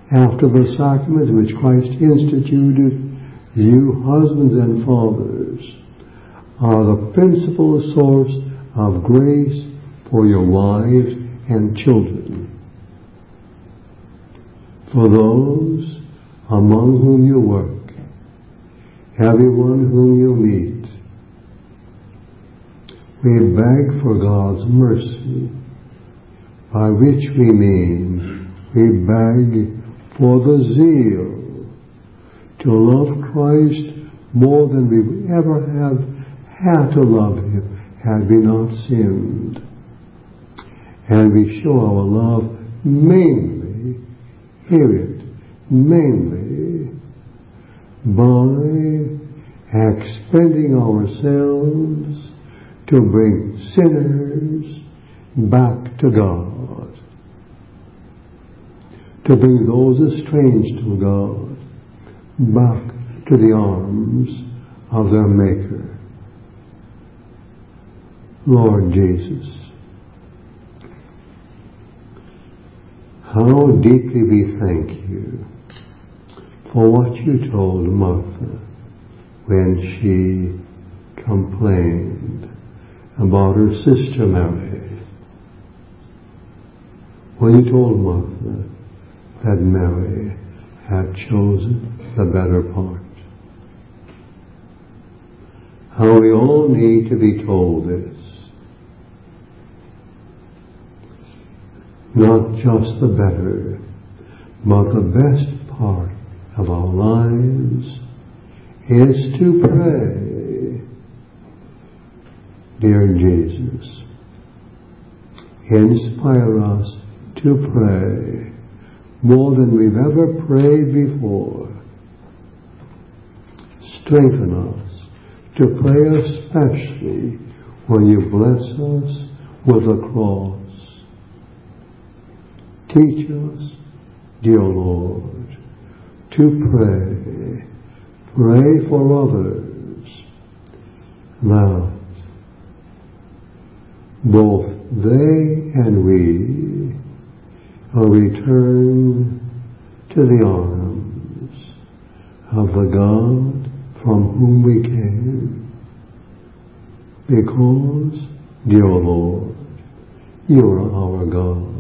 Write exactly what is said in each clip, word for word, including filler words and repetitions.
after the sacrament which Christ instituted, you husbands and fathers are the principal source of grace for your wives and children. For those among whom you work, everyone whom you meet, we beg for God's mercy, by which we mean we beg for the zeal to love Christ more than we would ever have had to love Him had we not sinned. And we show our love mainly, hear it, mainly by expending ourselves to bring sinners back to God, to bring those estranged from God back to the arms of their Maker. Lord Jesus, how deeply we thank you for what you told Martha when she complained about her sister Mary. When you told Martha that Mary had chosen the better part. How we all need to be told this. Not just the better, but the best part of our lives is to pray. Dear Jesus, inspire us to pray more than we've ever prayed before. Strengthen us to pray especially when you bless us with the cross. Teach us, dear Lord, to pray. Pray for others that both they and we will return to the arms of the God from whom we came. Because, dear Lord, you are our God.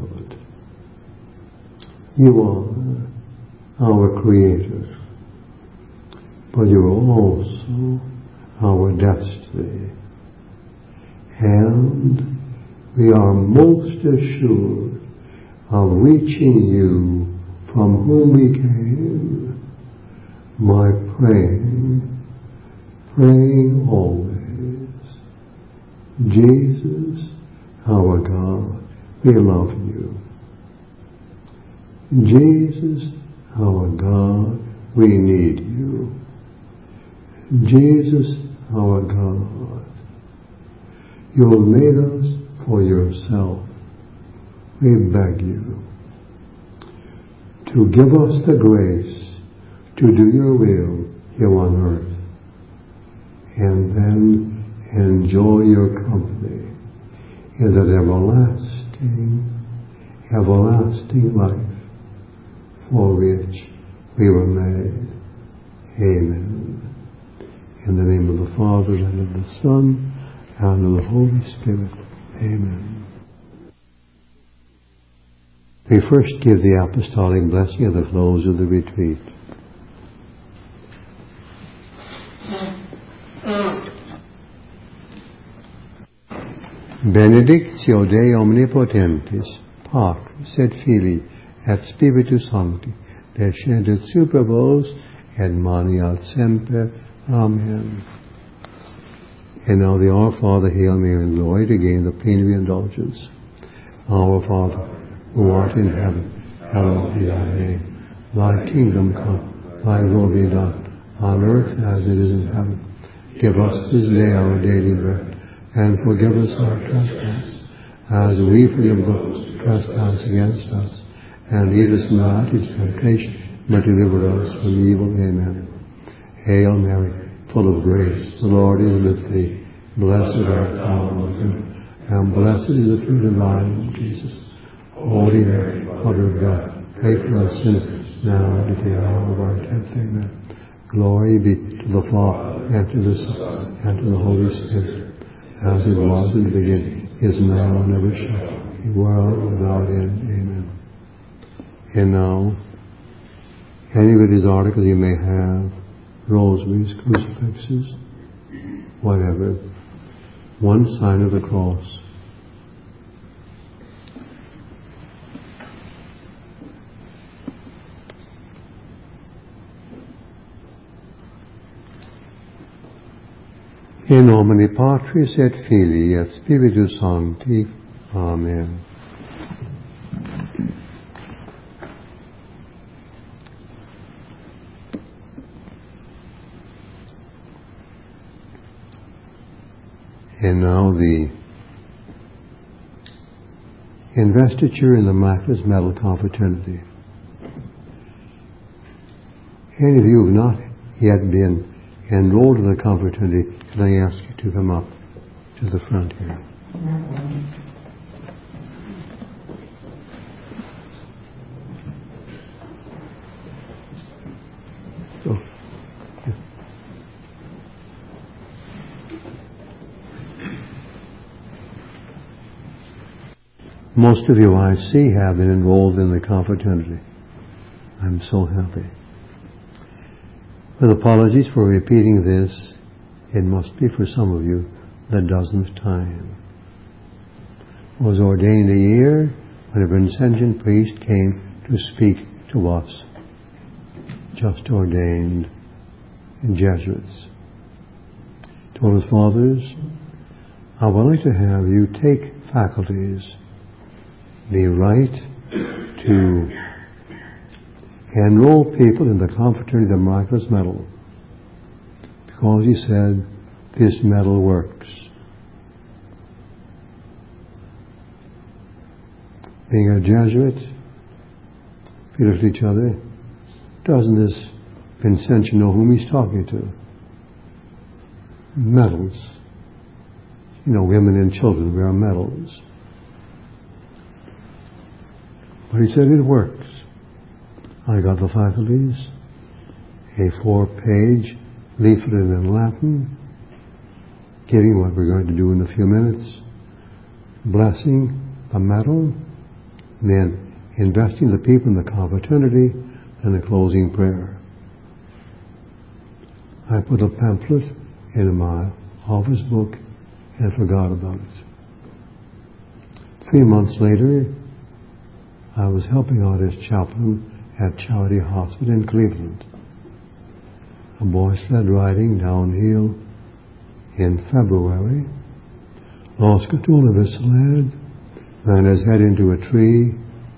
You are our Creator, but you are also our destiny. And we are most assured of reaching you from whom we came by praying, praying always. Jesus, our God, we love you. Jesus, our God, we need you. Jesus, our God, you have made us for yourself. We beg you to give us the grace to do your will here on earth and then enjoy your company in that everlasting, everlasting life for which we were made. Amen. In the name of the Father, and of the Son, and of the Holy Spirit. Amen. We first give the apostolic blessing at the close of the retreat. Benedictio Dei Omnipotentis, Patris et Filii et Spiritus Sancti, descendet super vos et maniat semper. Amen. And now the Our Father, Hail Mary, and glory to gain the plenary indulgence. Our Father, who art in heaven, hallowed be thy name. Thy kingdom come, thy will be done, on earth as it is in heaven. Give us this day our daily bread, and forgive us our trespasses, as we forgive those who trespass against us. And lead us not into temptation, but deliver us from evil. Amen. Hail Mary, full of grace, the Lord is with thee. Blessed art thou among women, and blessed is the fruit of thy womb, Jesus. Holy Mary, Mother of God, pray for us sinners, now and at the hour of our death. Amen. Glory be to the Father, and to the Son, and to the Holy Spirit, as it was in the beginning, is now, and ever shall be, world without end. Amen. And now, any of these articles you may have, rosaries, crucifixes, whatever, one sign of the cross. In nomine Patris et Filii et Spiritus Sancti. Amen. And now the investiture in the miraculous medal confraternity. Any of you who have not yet been enrolled in the confraternity, can I ask you to come up to the front here? Oh. Yeah. Most of you, I see, have been enrolled in the confraternity. I'm so happy. With apologies for repeating this, it must be for some of you the dozenth time. I was ordained a year when a Vincentian priest came to speak to us. Just ordained in Jesuits. Told his fathers, I would like to have you take faculties, the right to enroll people in the confraternity of the miraculous medal, because he said this medal works. Being a Jesuit, if you look at each other, doesn't this Vincentian know whom he's talking to? Medals. You know, women and children wear medals. But he said it works. I got the faculties, a four-page leaflet in Latin, giving what we're going to do in a few minutes, blessing the medal, then investing the people in the confraternity, and the closing prayer. I put a pamphlet in my office book and forgot about it. Three months later, I was helping out as chaplain at Charity Hospital in Cleveland. A boy sled riding downhill in February, lost control of his sled, ran his head into a tree,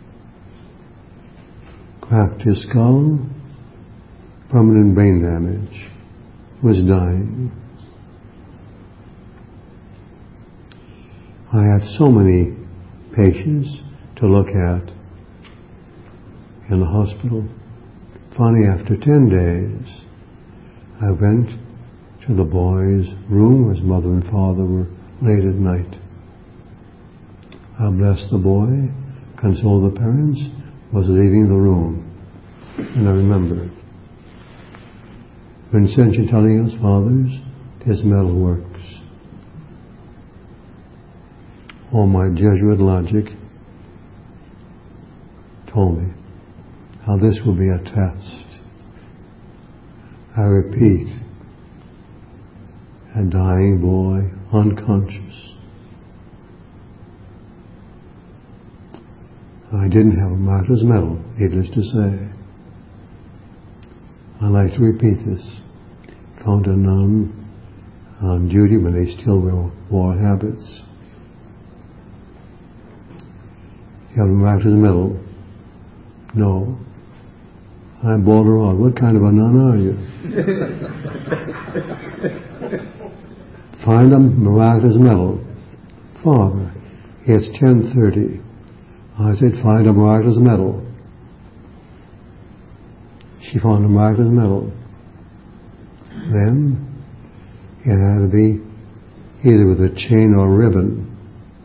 cracked his skull, permanent brain damage, was dying. I had so many patients to look at in the hospital. Finally, after ten days, I went to the boy's room where his mother and father were late at night. I blessed the boy, consoled the parents, was leaving the room, and I remembered. Vincentian telling us, fathers, this medal works. All my Jesuit logic told me how this will be a test. I repeat, a dying boy, unconscious. I didn't have a martyr's medal, needless to say. I like to repeat this. Found a nun on duty when they still wore, wore habits. You have a martyr's medal? No. I bawled her out. What kind of a nun are you? Find a miraculous medal. Father, it's ten thirty. I said, find a miraculous medal. She found a miraculous medal. Then, it had to be either with a chain or ribbon.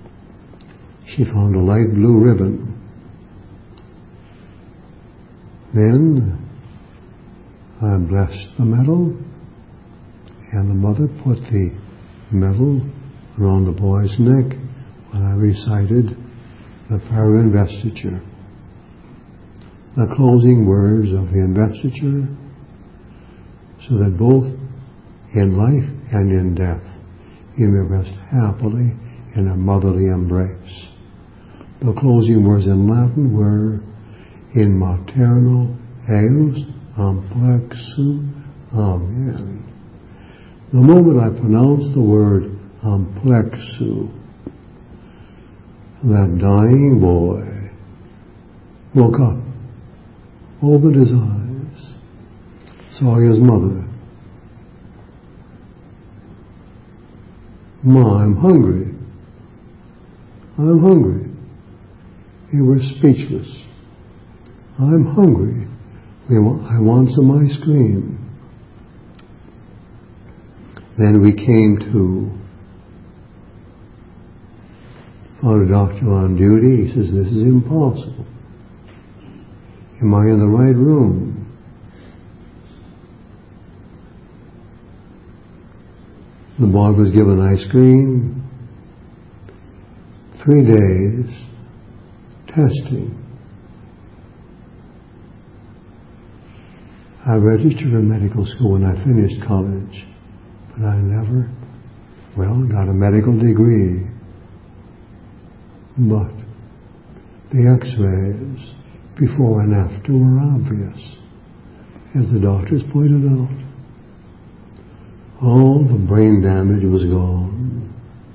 She found a light blue ribbon. Then I blessed the medal, and the mother put the medal around the boy's neck when I recited the prayer of investiture. The closing words of the investiture, so that both in life and in death you may rest happily in a motherly embrace. The closing words in Latin were, in materno eius amplexu, amen. The moment I pronounced the word amplexu, that dying boy woke up, opened his eyes, saw his mother. Ma, I'm hungry. I'm hungry. He was speechless. I'm hungry. I want some ice cream. Then we came to found a doctor on duty. He says, this is impossible. Am I in the right room? The boy was given ice cream. Three days testing. I registered in medical school when I finished college, but I never, well, got a medical degree. But the x-rays before and after were obvious, as the doctors pointed out. All the brain damage was gone.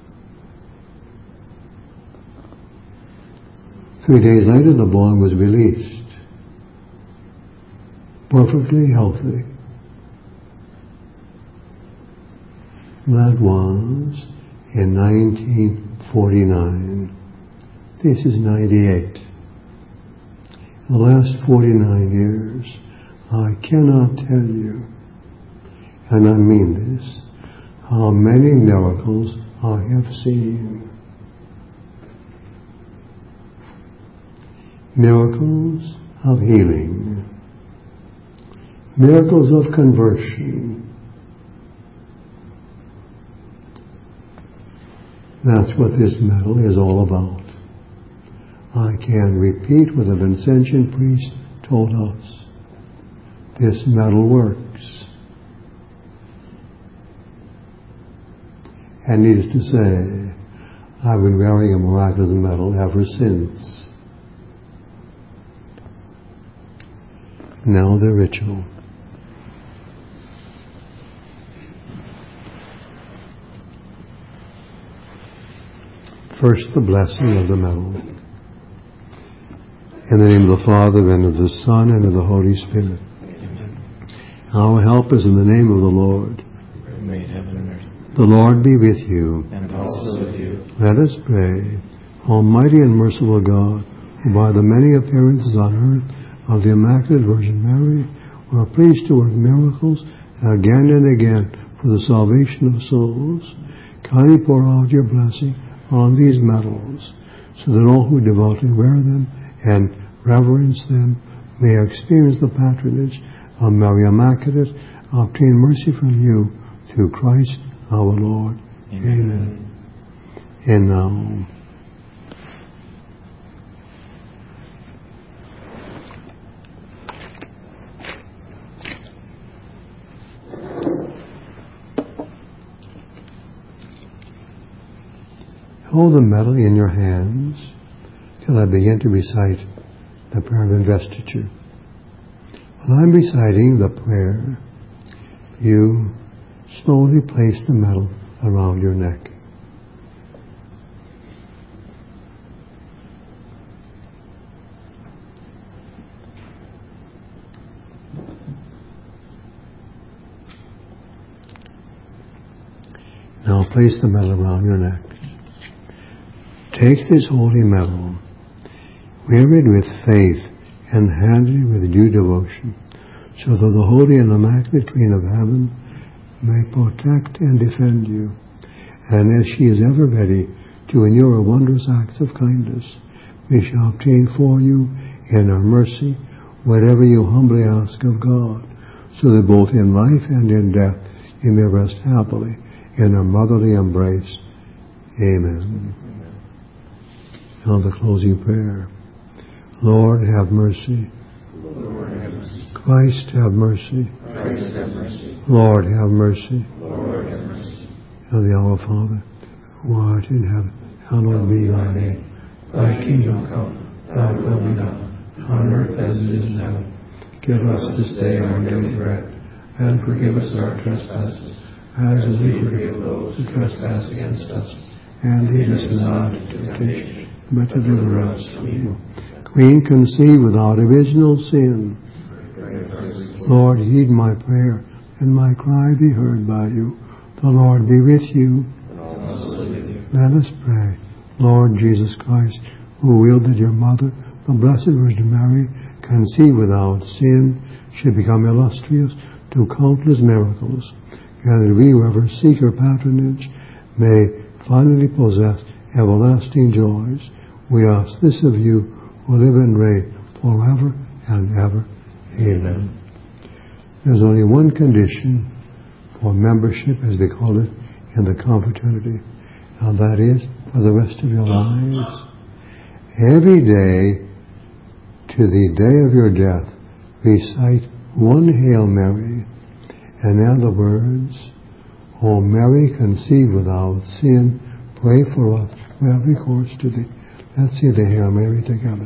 Three days later, the boy was released, perfectly healthy. That was in nineteen forty-nine. This is ninety-eight. In the last forty-nine years, I cannot tell you, and I mean this, how many miracles I have seen. Miracles of healing. Miracles of conversion. That's what this medal is all about. I can repeat what the Vincentian priest told us. This medal works. And needless to say, I've been wearing a miraculous medal ever since. Now the ritual. First, the blessing of the medal. In the name of the Father, and of the Son, and of the Holy Spirit. Amen. Our help is in the name of the Lord. Who made heaven and earth. The Lord be with you. And also with you. Let us pray. Almighty and merciful God, who by the many appearances on earth of the Immaculate Virgin Mary were pleased to work miracles again and again for the salvation of souls, kindly pour out your blessing on these medals, so that all who devoutly wear them and reverence them may experience the patronage of Mary Immaculate, obtain mercy from you through Christ our Lord. Amen. Amen. And now, hold the medal in your hands till I begin to recite the prayer of investiture. When I'm reciting the prayer, you slowly place the medal around your neck. Now place the medal around your neck. Take this holy medal, wear it with faith, and handle it with due devotion, so that the Holy and Immaculate Queen of Heaven may protect and defend you, and as she is ever ready to endure wondrous acts of kindness, we shall obtain for you in her mercy whatever you humbly ask of God, so that both in life and in death you may rest happily in a motherly embrace. Amen. Now the closing prayer. Lord, have mercy. Lord, have mercy. Christ, have mercy. Christ, have mercy. Lord, have mercy. Lord, have mercy. And the Our Father, who art in heaven, hallowed be thy name. Thy kingdom come, thy will be done, on earth as it is in heaven. Give us this day our daily bread, and forgive us our trespasses, as we forgive those who trespass against us. And lead us not into temptation, but deliver us from evil. Queen conceived without original sin. Lord, heed my prayer, and my cry be heard by you. The Lord be with you. Let us pray. Lord Jesus Christ, who willed that your mother, the Blessed Virgin Mary, conceived without sin, should become illustrious to countless miracles, and that we who ever seek her patronage may finally possess everlasting joys. We ask this of you, who live and reign forever and ever. Amen. There's only one condition for membership, as they call it, in the confraternity, and that is for the rest of your lives. Every day to the day of your death, recite one Hail Mary, and in other words, O Mary, conceived without sin, pray for us who have recourse to thee. Let's say the Hail Mary together.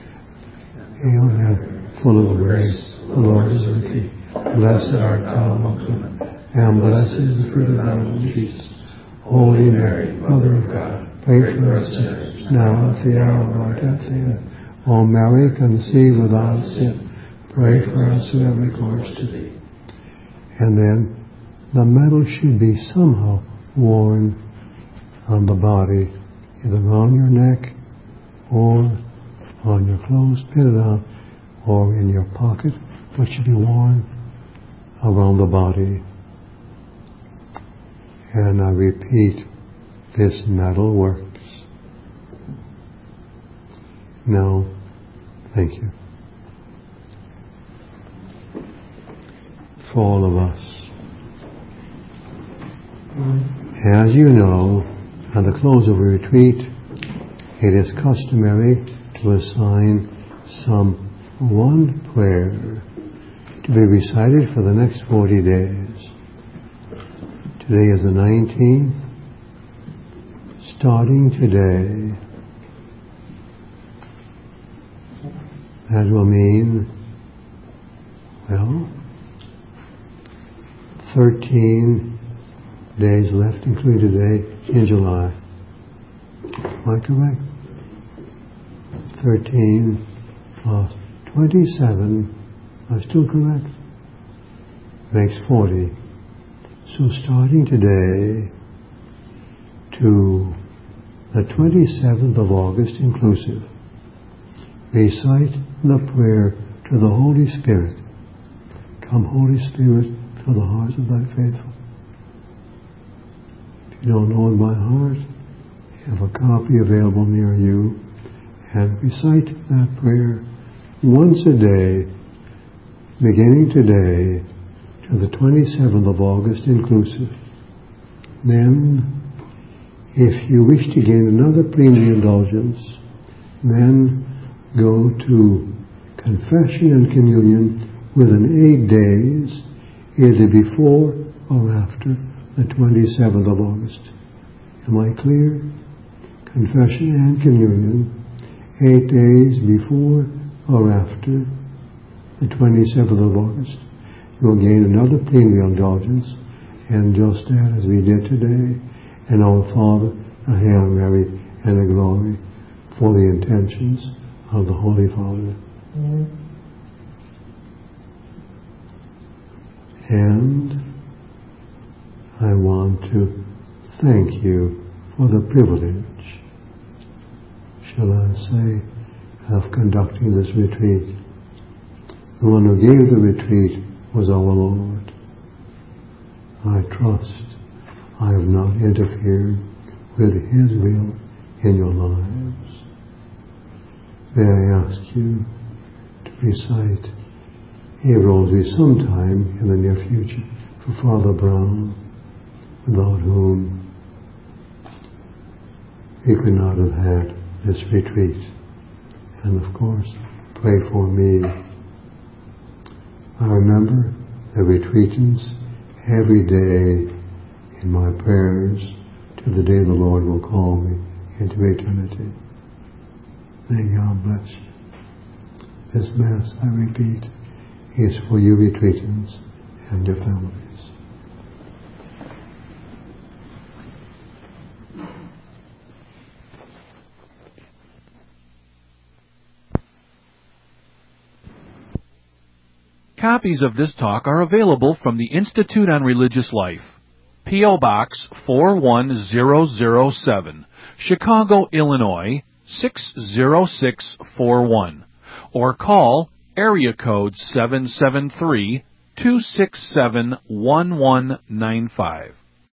Hail Mary, full of grace, the Lord is with thee. Blessed art thou amongst women, and blessed is the fruit of thy womb, Jesus. Holy Mary, Mother of God, pray for us sinners, now at the hour of our death. Amen. O Mary, conceived without sin, pray for us who have recourse to thee. And then the medal should be somehow worn on the body, either around your neck or on your clothes, pinned on, or in your pocket, but should be worn around the body. And I repeat, this medal works. Now, thank you. For all of us. As you know, at the close of a retreat, it is customary to assign some one prayer to be recited for the next forty days. Today is the nineteenth. Starting today, that will mean, well, thirteen days left, including today, in July. Am I correct? thirteen plus twenty-seven, am I still correct? Makes forty. So starting today to the twenty-seventh of August inclusive, recite the prayer to the Holy Spirit. Come, Holy Spirit, fill the hearts of thy faithful. If you don't know it by heart, you have a copy available near you, and recite that prayer once a day, beginning today to the twenty-seventh of August inclusive. Then, if you wish to gain another plenary indulgence, then go to confession and communion within eight days, either before or after the twenty-seventh of August. Am I clear? Confession and communion, eight days before or after the twenty-seventh of August. You will gain another plenary indulgence, and just that as we did today, and Our Father, a Hail Mary, and a glory for the intentions of the Holy Father. Mm-hmm. And I want to thank you for the privilege, shall I say, of conducting this retreat. The one who gave the retreat was our Lord. I trust I have not interfered with His will in your lives. May I ask you to recite a rosary sometime in the near future for Father Brown, without whom we could not have had this retreat. And of course, pray for me. I remember the retreatants every day in my prayers till the day the Lord will call me into eternity. May God bless you. This Mass, I repeat, is for you retreatants and your families. Copies of this talk are available from the Institute on Religious Life, P O Box four one zero zero seven, Chicago, Illinois six zero six four one, or call area code seven seven three, two six seven, one one nine five.